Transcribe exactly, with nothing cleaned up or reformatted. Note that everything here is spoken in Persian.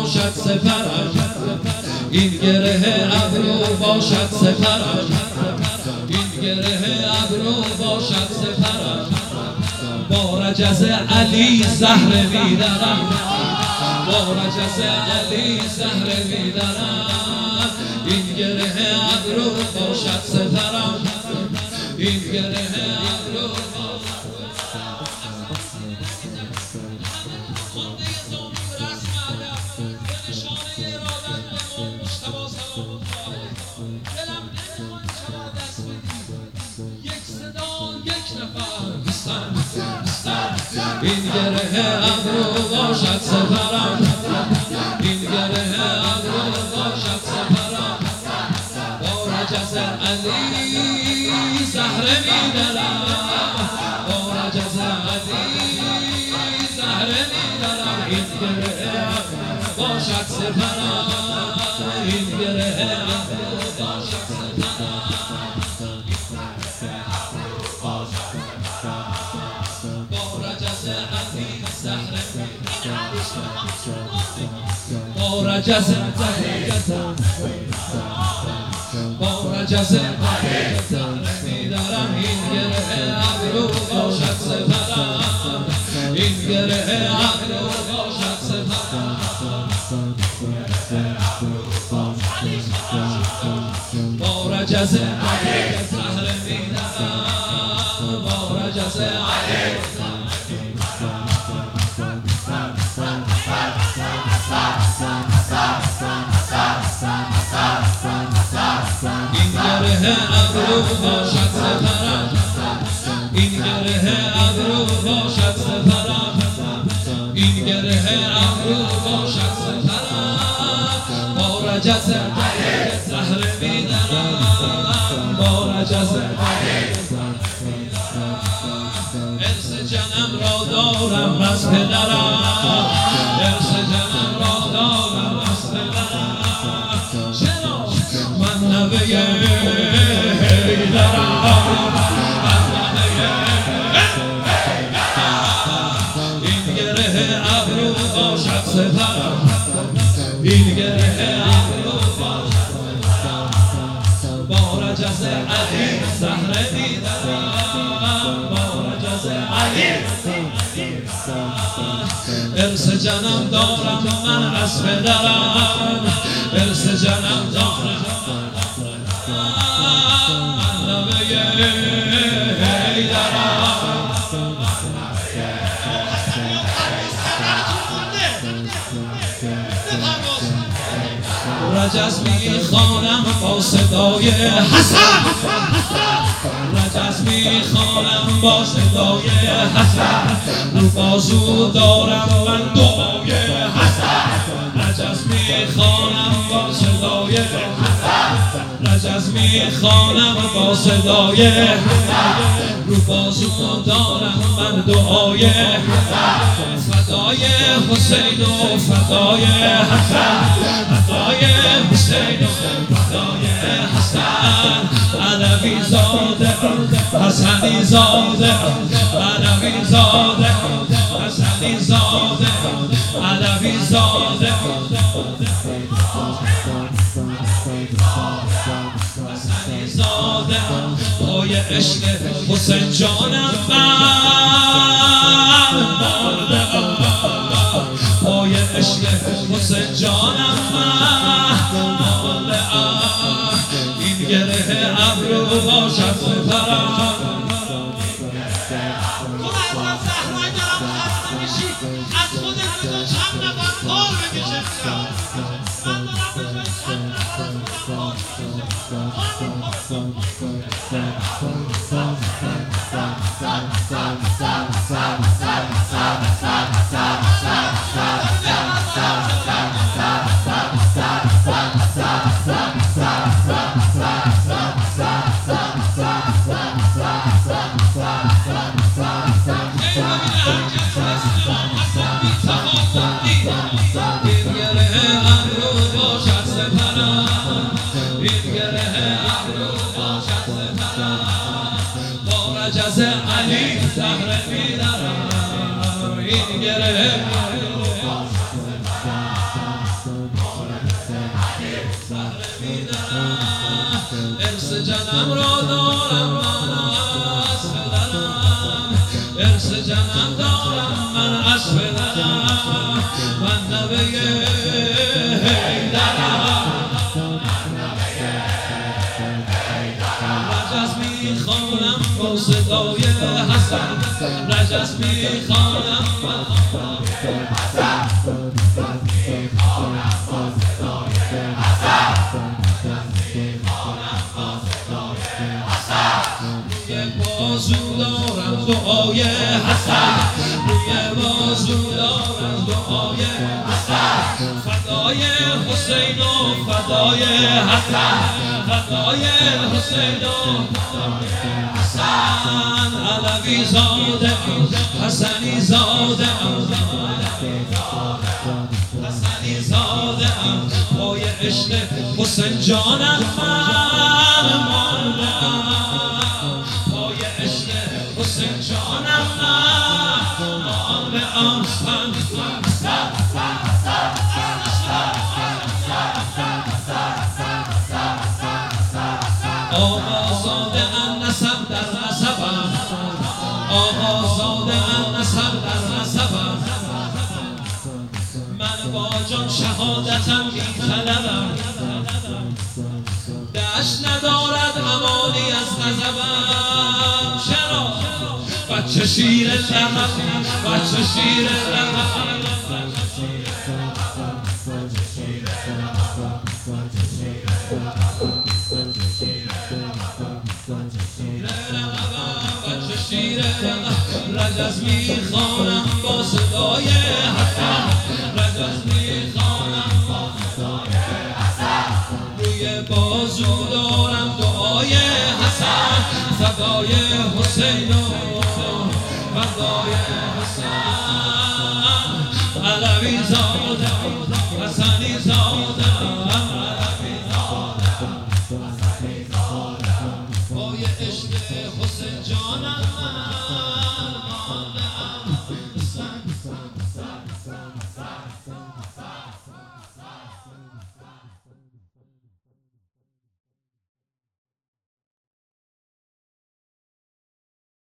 باشد سپرم، این گره ابرو باشد سپرم، این گره ابرو باشد سپرم. با رجز علی زهره میدرم، با رجز علی زهره میدرم. این گره ابرو باشد سپرم، این گره ابرو این گره ابرو باشد سپرم، این گره ابرو باشد سپرم. با رجز علی زهره میدرم، با رجز علی زهره میدرم. این گره ابرو باشد سپرم، این گره ابرو باشد سپرم. با رجز با رجز میدارم، این گره ابرو باشد سپرم، این گره ابرو باشد سپرم. با رجز زهره میدارم، با رجز این گره ابرو باشد سپرم، این گره ابرو باشد سپرم، این گره ابرو باشد سپرم. با رجز زهره میدرم، با رجز ارث جنم را دارم از پدرم، ارث جنم را دارم از پدرم. چرا من نوه حیدرم، من نوه این گره ابرو باشد سپرم، این گره ابرو باشد سپرم. با رجز علی زهره میدرم، با رجز علی ارث جنم دارم من از پدرم، ارث جنم دارم من نوه حیدرم. رجز میخوانم با صدای حسن، رجز میخوانم با صدای حسن. رو بازو دارم من دعای حسن، رجز میخوانم با صدای حسن، رجز میخوانم با صدای حسن. رو بازو دارم من دعای حسن. فدای حسین و فدای حسن، فدای حسین و فدای حسن. علوی زاده حسنی زاده، علوی زاده حسنی زاده، علوی زاده حسنی زاده. پای عشق حسین جانم من مرده، پای عشق حسین جانم من مرده. این گره ابرو باشد سپرم. از خود تو چند نفر کار بکشه این گره ابرو باشد جنم را دارم من از پدرم، ارث جنم دارم من از پدرم، من نوه حیدرم. رجز میخوانم با صدای حسن، رجز میخوانم روی بازو دارم دعای حسن، روی بازو دارم دعای حسن، فدای حسین و فدای حسن، فدای حسین و حسن. علوی زاده حسنی زاده حسنی زاده پای عشق حسین جانم من ماندم، پای عشق حسین جانم من ماندم. آقازاده ان نسب در نسبم، آقازاده ان نسب در نسبم، من با جان شهادتم میطلبم، دشت ندارد امانی از غضبم. چرا؟ بچه شیر لحم، بچه شیر لحم، رجز میخوانم با صدای حسن، رجز میخوانم با صدای حسن، روی بازو دارم دعای حسن، فدای حسین و فدای حسن. علوی زاده